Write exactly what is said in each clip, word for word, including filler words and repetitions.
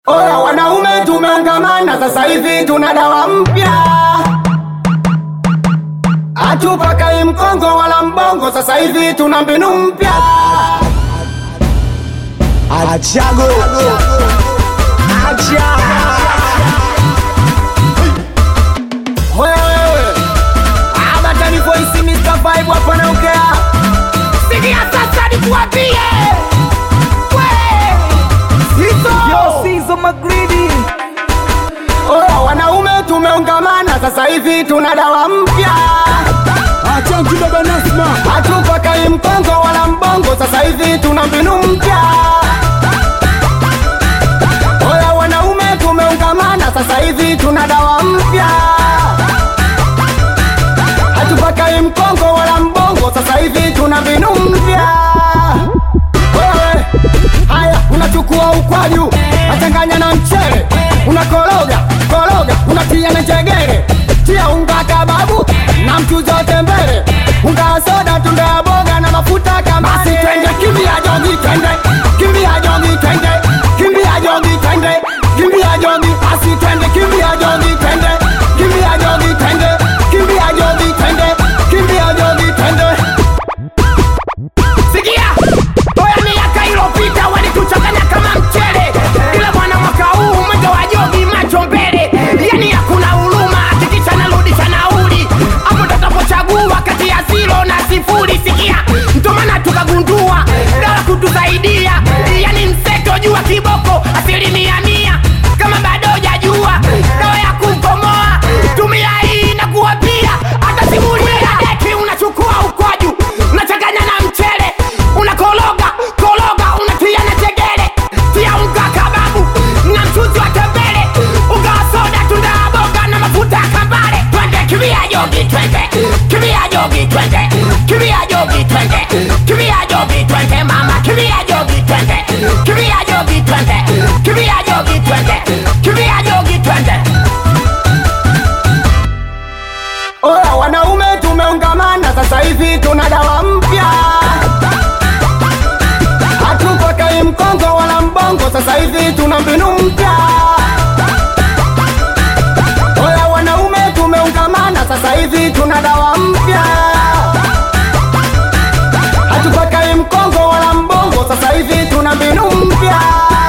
Oya wanaume tumeungamana, sasa hivi tuna dawa mpya. Hatupakai mkongo wala mbongo, sasa hivi tuna mbinu mpya. Achago Acha Wewe Abatani voice mister Vibe wapo naongea. Sikia sasa nikuambie. Yo Sizo Magridi. Oya wanaume tumeungamana, sasa hivi tuna dawa mpya. Achanki baba Nasma. Hatupakai mkongo wala mbongo, sasa hivi tuna mbinu mpya. Oya wanaume tumeungamana, sasa hivi tuna dawa mpya. Hatupakai mkongo wala mbongo, sasa hivi tuna mbinu mpya. Wewe haya unachukua ukwaju, achanganya na mchele, unakoroga koroga, unatia na njegere, tia unga kababu na mchuzi wa tembele, unga soda, tunda ya boga na mafuta kama. Basi twende kimbia jogi, twende kimbia jogi, twende kimbia jogi, twende kimbia jogi. Basi twende kimbia jogi, twende kimbia jogi, twende kimbia jogi, twende kimbia jogi, twende. Sikia, oya miaka iliyopita walituchanganya kama mchele, ila bwana mwaka huu mwendo wa jogi macho mbele. Yani hakuna huruma, hakikisha narudisha nauli, hapo tutapochagua kati ya zero na sifuri. Sikia, ndo maana tukagundua dawa kutusaidia, yani mseto jua kiboko asilimia mia. Kama bado hujajua dawa ya kukomoa, tumia hii na kuwapia hata simulia deki. Unachukua ukwaju, unachanganya na mchele, unakologa kologa, unatia na tegele, tia unga kababu na mchuzi wa tembele, unga wa soda, tunda ya boga na mafuta ya kambale. Twende kimbia jogi, twende kimbia jogi, twende kimbia jogi, twende kimbia jogi, twende mama, kimbia jogi, twende kimbia jogi, twende kimbia jogi, twende kimbia jogi, twende. Oya wanaume tumeungamana, sasa hivi tuna dawa mpya. Hatupakai mkongo wala mbongo, sasa hivi tuna mbinu mpya. Oya wanaume tumeungamana, sasa hivi tuna dawa mpya. Hatupakai mkongo wala mbongo, sasa hivi tuna mbinu mpya.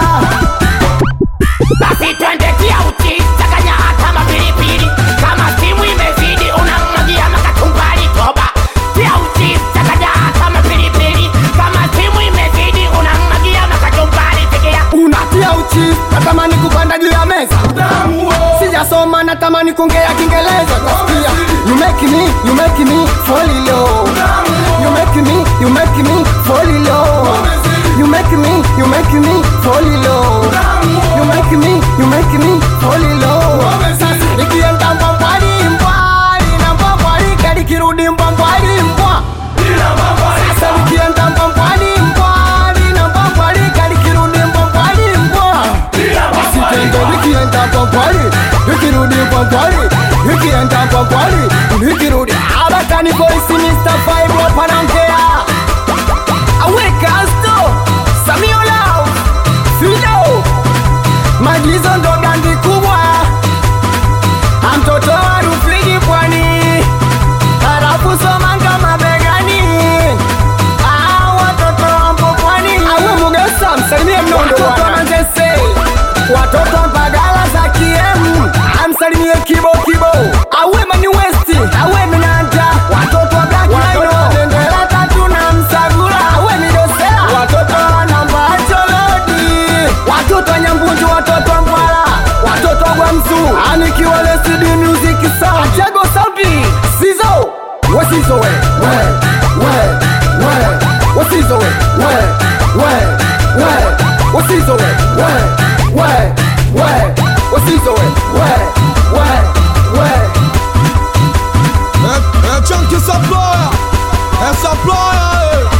Basi twende tia uchi, changanya hata mapilipili, kama simu imezidi unamwagia makatumbali. Toba, tia uchi, changanya hata mapilipili, kama simu imezidi unamwagia makatumbali. Sikia, unatia uchi, natamani kupanda juu ya meza. Sijasoma, natamani kuongea Kiingereza. Sikia, you make me, you make me fall in love. You make me, you make me fall in love. You make me, you make me fall in love. You make me, you make me fall in love. Sasa nikienda mbambari mbali na mbambari, kadi kirudi mbambari mbwa. Sasa nikienda mbambari mbali na mbambari, kadi kirudi mbambari mbwa. Basi twende nikienda mbambari, nikirudi mbambari, nikienda mbambari, nikirudi. Abatani voice mister Vibe hapa naongea. Aweka sto Samio Love Fido Magizo ndo gandi kubwa, amtoto wa Rufiji pwani, harafu somanga mabegani. Ah, watoto wa Mpopwani, awe Mugesa msalimie mnondo wana. Watoto wa Manzese, watoto wa Mbagala za Kiemu, amsalimie Kibo Kibo. Awe Mani West, awe Minanja, watoto wa Black Rhino, watoto wa Bendera Tatu na Msagula, awe Midosela, watoto wa Namba Cholodi, watoto wa Nyambunju, watoto wa Mbwala, watoto wa Gwamzu, anikiwa Lesidi Music Sound. Achago Sauti, Sizo, Wasizo we, we, we, we, Wasizo we, we, we, we, Wasizo we, we, we, we, Wasizo we, we, we, we. É, é Chunky Supplier. É Supplier.